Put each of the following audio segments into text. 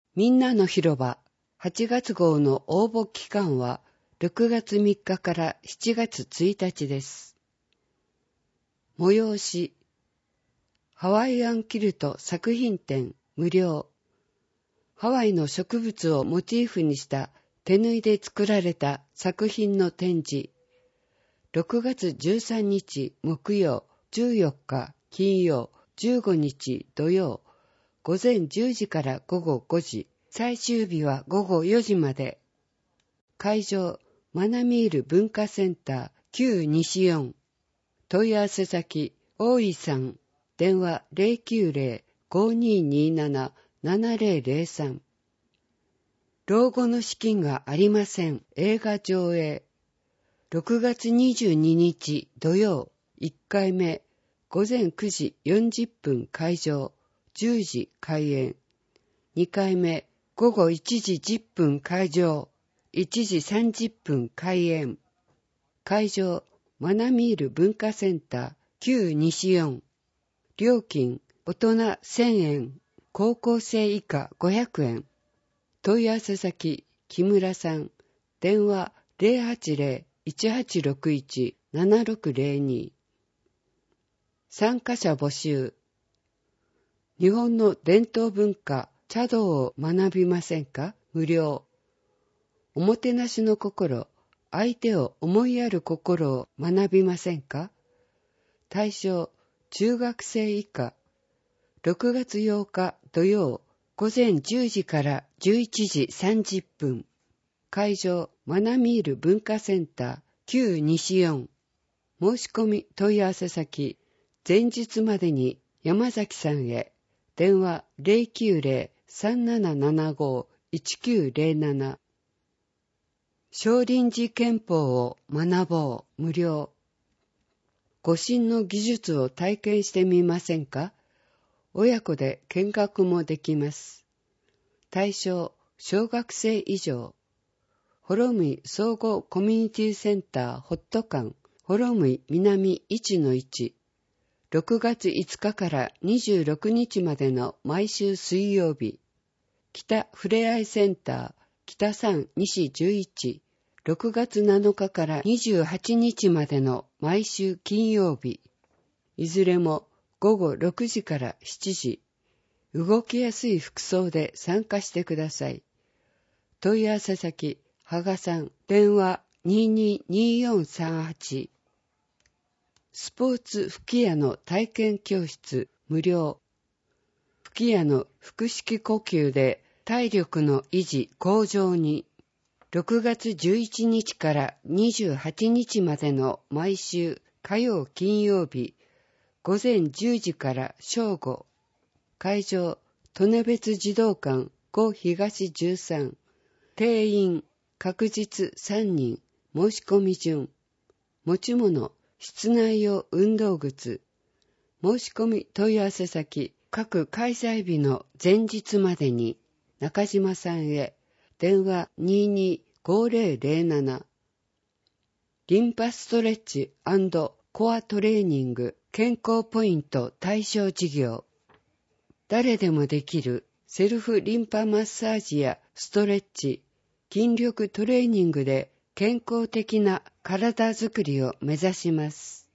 みんなの広場8月号の応募期間は6月3日から7月1日です。催しハワイアンキルト作品展無料。ハワイの植物をモチーフにした手縫いで作られた作品の展示。6月13日木曜、14日金曜、15日土曜、午前10時から午後5時、最終日は午後4時まで。会場、マナミール文化センター旧西4。問い合わせ先、大井さん。電話 090-5227-7003。老後の資金がありません。映画上映。6月22日土曜、1回目、午前9時40分会場、10時開演。2回目、午後1時10分会場、1時30分開演。会場、マナミール文化センター、旧西4。料金、大人1000円、高校生以下500円。問い合わせ先、木村さん。電話080-1861-7602。参加者募集。日本の伝統文化、茶道を学びませんか？無料。おもてなしの心、相手を思いやる心を学びませんか？対象、中学生以下。6月8日土曜、午前10時から11時30分。会場、マナミール文化センター、旧西4。申し込み問い合わせ先、前日までに山崎さんへ。電話 090-3775-1907。少林寺拳法を学ぼう無料。護身の技術を体験してみませんか？親子で見学もできます。対象、小学生以上。ホロムイ総合コミュニティセンターホット館、ホロムイ南 1-1。6月5日から26日までの毎週水曜日。北ふれあいセンター、北3西11。6月7日から28日までの毎週金曜日。いずれも午後6時から7時。動きやすい服装で参加してください。問い合わせ先、羽賀さん。電話222438。スポーツ吹き矢の体験教室無料。吹き矢の腹式呼吸で体力の維持向上に。6月11日から28日までの毎週火曜金曜日、午前10時から正午。会場、利根別児童館5東13。定員、確実3人。申し込み順。持ち物、室内用運動靴。申し込み問い合わせ先、各開催日の前日までに。中島さんへ。電話225007。リンパストレッチ&コアトレーニング健康ポイント対象事業。誰でもできるセルフリンパマッサージやストレッチ、筋力トレーニングで健康的な体づくりを目指します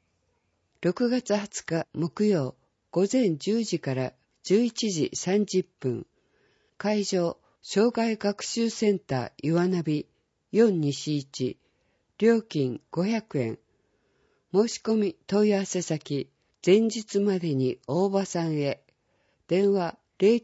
。6月20日木曜、午前10時から11時30分。会場、障害学習センター岩ナビ4西1。料金500円。申し込み問い合わせ先、前日までに大場さんへ。電話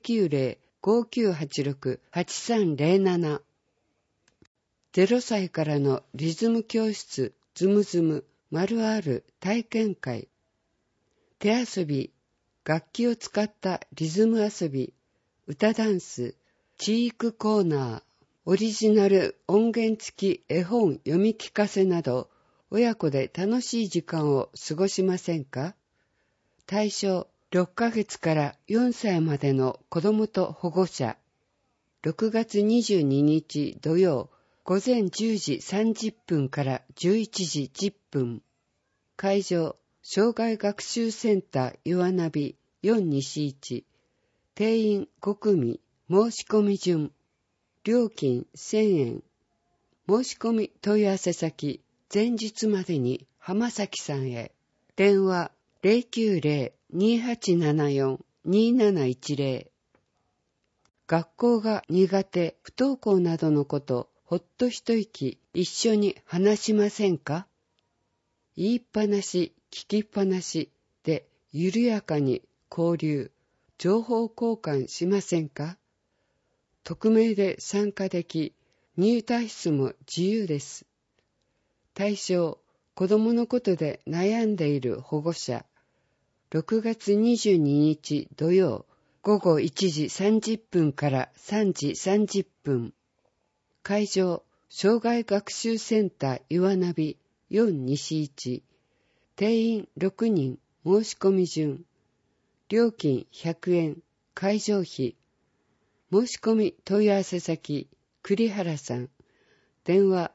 090-5986-8307。0歳からのリズム教室ズムズム丸 R 体験会。手遊び、楽器を使ったリズム遊び、歌ダンス、知育コーナー、オリジナル音源付き絵本読み聞かせなど、親子で楽しい時間を過ごしませんか？対象、6ヶ月から4歳までの子どもと保護者。6月22日土曜、午前10時30分から11時10分。会場、障害学習センター岩ナビ4西1。定員5組。 申し込み順。料金1000円。申し込み問い合わせ先、前日までに浜崎さんへ。電話090-2874-2710。学校が苦手、不登校などのこと、ほっと一息一緒に話しませんか？言いっぱなし、聞きっぱなしで緩やかに交流、情報交換しませんか？匿名で参加でき、入退室も自由です。対象、子供のことで悩んでいる保護者。6月22日土曜、午後1時30分から3時30分。会場、障害学習センター岩ナビ4西1。定員6人、申し込み順。料金100円、会場費。申し込み問い合わせ先、栗原さん。電話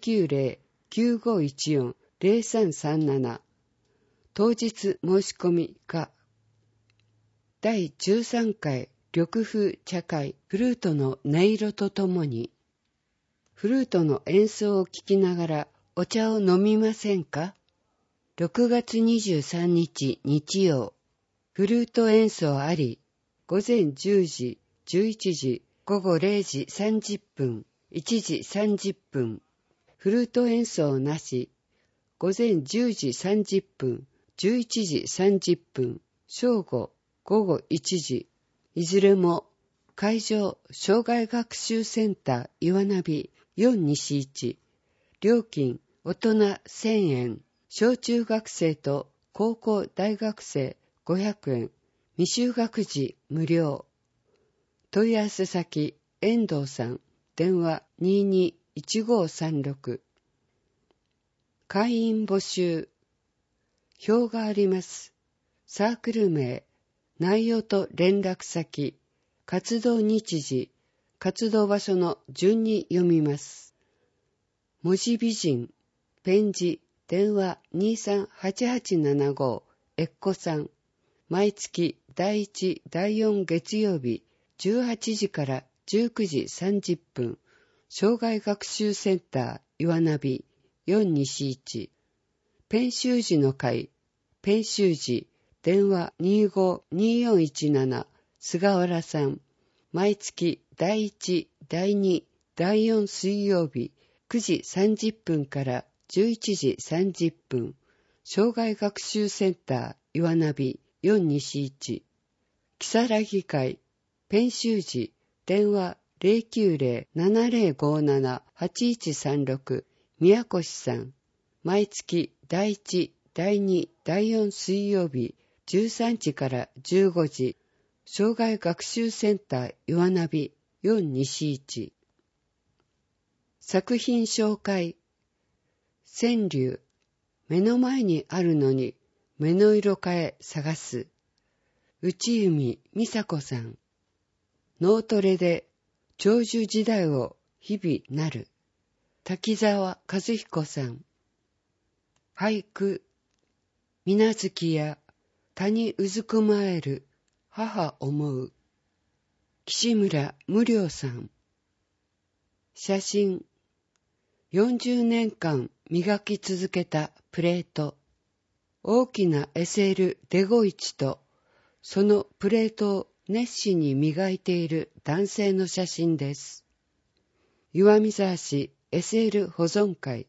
090-9514-0337。当日申し込みか。第13回緑風茶会フルートの音色とともに。フルートの演奏を聴きながらお茶を飲みませんか？ 6 月23日日曜。フルート演奏あり。午前10時、11時、午後0時30分、1時30分。フルート演奏なし。午前10時30分、11時30分、正午、午後1時。いずれも会場障害学習センター岩ナビ4西1。料金大人1000円。小中学生と高校大学生500円。未就学児無料。問い合わせ先遠藤さん。電話221536。会員募集。表があります。サークル名、内容と連絡先、活動日時、活動場所の順に読みます。文字美人、ペン字、電話238875、エッコさん。毎月第1、第4月曜日、18時から19時30分、障害学習センター岩ナビ4西1。ペン習字の会、ペン習字、電話252417、菅原さん。毎月第1、第2、第4水曜日、9時30分から11時30分、障害学習センター岩ナビ4西1。木更木会、ペン習字、電話090-7057-8136、宮越さん。毎月第1、第2、第4水曜日、13時から15時、障害学習センター岩ナビ4西1。作品紹介。川柳。目の前にあるのに目の色変え探す。内海美佐子さん。脳トレで長寿時代を日々なる。滝沢和彦さん。俳句。水無月や谷うずくまえる母思う。岸村無良さん。写真。40年間磨き続けたプレート。大きな SL デゴイチとそのプレートを熱心に磨いている男性の写真です。岩見沢市 SL 保存会。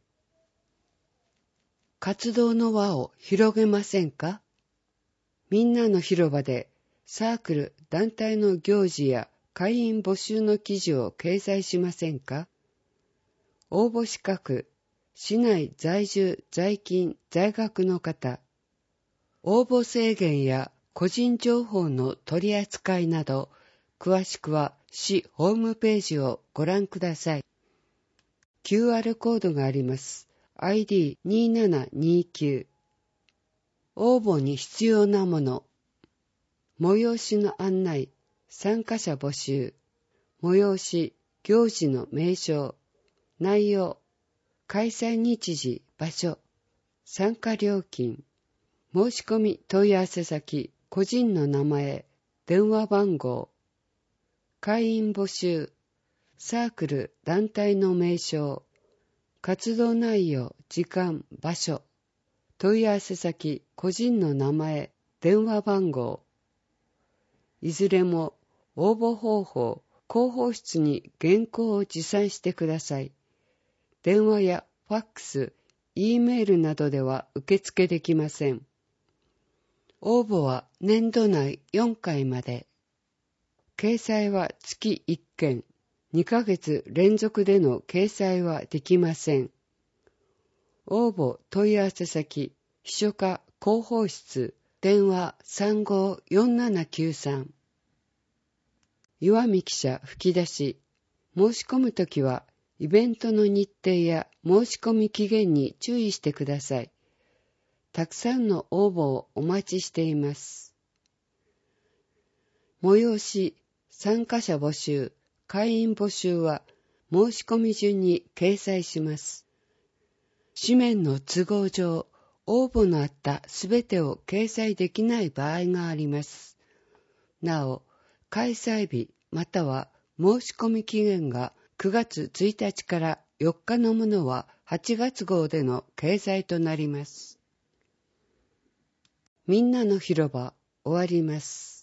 活動の輪を広げませんか？みんなの広場でサークル団体の行事や会員募集の記事を掲載しませんか？応募資格、市内在住在勤在学の方。応募制限や個人情報の取り扱いなど、詳しくは市ホームページをご覧ください。QR コードがあります。ID2729。応募に必要なもの。催しの案内、参加者募集。催し、行事の名称。内容、開催日時、場所。参加料金。申し込み問い合わせ先、個人の名前、電話番号。 会員募集、サークル団体の名称、活動内容、時間、場所、問い合わせ先、個人の名前、電話番号。いずれも応募方法、広報室に原稿を持参してください。電話やファックス、Eメールなどでは受付できません。応募は年度内4回まで。掲載は月1件、2ヶ月連続での掲載はできません。応募問い合わせ先、秘書課広報室、電話354793。岩見記者吹き出し。申し込むときは、イベントの日程や申し込み期限に注意してください。たくさんの応募をお待ちしています。催し、参加者募集、会員募集は申し込み順に掲載します。紙面の都合上、応募のあったすべてを掲載できない場合があります。なお、開催日または申し込み期限が9月1日から4日のものは8月号での掲載となります。みんなの広場終わります。